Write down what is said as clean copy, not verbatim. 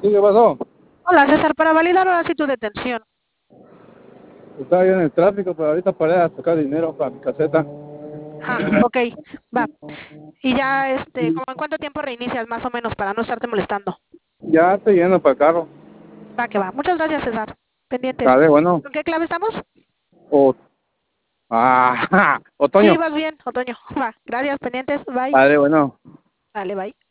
¿Sí qué pasó? Hola César, para validar ahora sí tu detención. Estaba yo en el tráfico, pero ahorita paré a sacar dinero para mi caseta. Ah, ok, va. Y ya, ¿cómo en cuánto tiempo reinicias más o menos para no estarte molestando? Ya estoy yendo para el carro. Va, que va. Muchas gracias, César. Pendientes. Dale, bueno. ¿Con qué clave estamos? O, Sí, otoño. vas bien, Otoño. Va, gracias, pendientes. Bye. Dale, bueno. Dale, bye.